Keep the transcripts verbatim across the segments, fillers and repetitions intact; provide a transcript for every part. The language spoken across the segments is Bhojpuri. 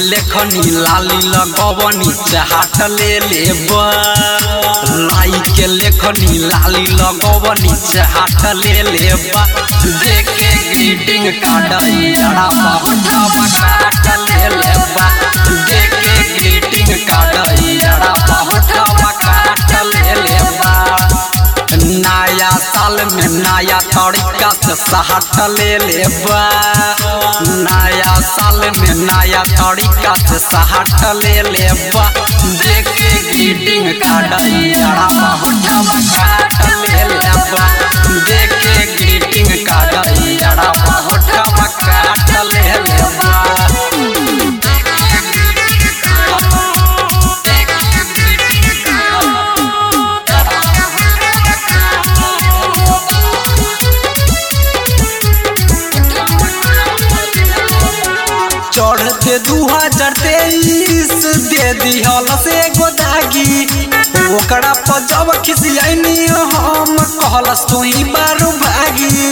लेखनी लाली लगवनी चाहत ले लेबा लाई के लेखनी लाली लगवनी चाहत ले लेबा देखे ग्रीटिंग कार्ड यारा बहुत काट ले लेबा देखे ग्रीटिंग कार्ड यारा बहुत काट ले लेबा नया साल में नया तरीका से सहट ले लेबा नया साल में नया तरीका से सहट ले लेबा देखे ग्रीटिंग कार्ड यारा बहुत काट ले लेबा देखे ग्रीटिंग कार्ड यारा बहुत काट ले लेबा चढ़ते दू हजार तेईस दे दिहल से गोदागी ओकरा पर जब खिसियानी हम कहलस तू ही बारू भागी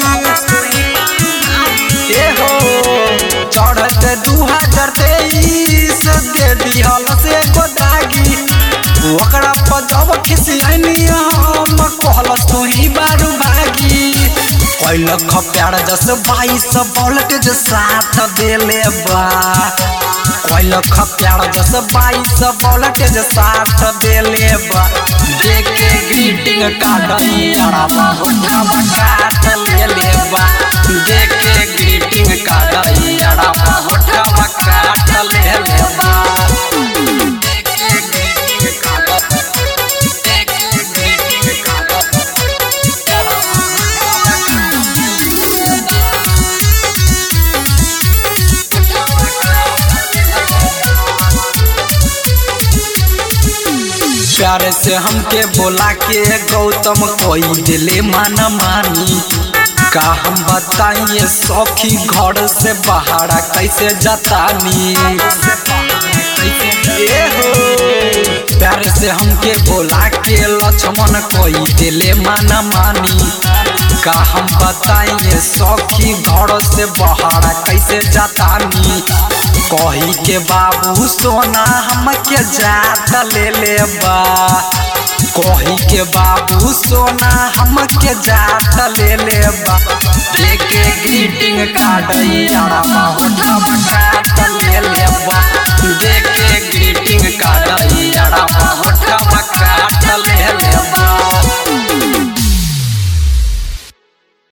ए हो चढ़ते दू हजार तेईस दे दिहल से गोदागी ओकरा पर जब खिसियानी हम कहलस तू ही बारू भागी कोई लख प्यार दस बाईस वोल्टेज साथ दे लेबा कोई लख प्यार दस बाईस वोल्टेज साथ दे लेबा देखे ग्रीटिंग कार्ड यारा बहुत काट ले लेबा देखे ग्रीटिंग कार्ड यारा बहुत काट ले लेबा प्यारे से हमके बोला के गौतम कोई दिले माना मानी का हम बताइए सौखी घर से बाहर कैसे जतानी ए हो प्यारे से हमके बोला के लक्ष्मण कोई दिले माना मानी का हम बताइए सौखी घर से बाहर कैसे जतानी कही के बाबू सोना हमके जात ले लेबा कही के बाबू सोना हमके जात ले लेबा देखे ग्रीटिंग कार्ड यारा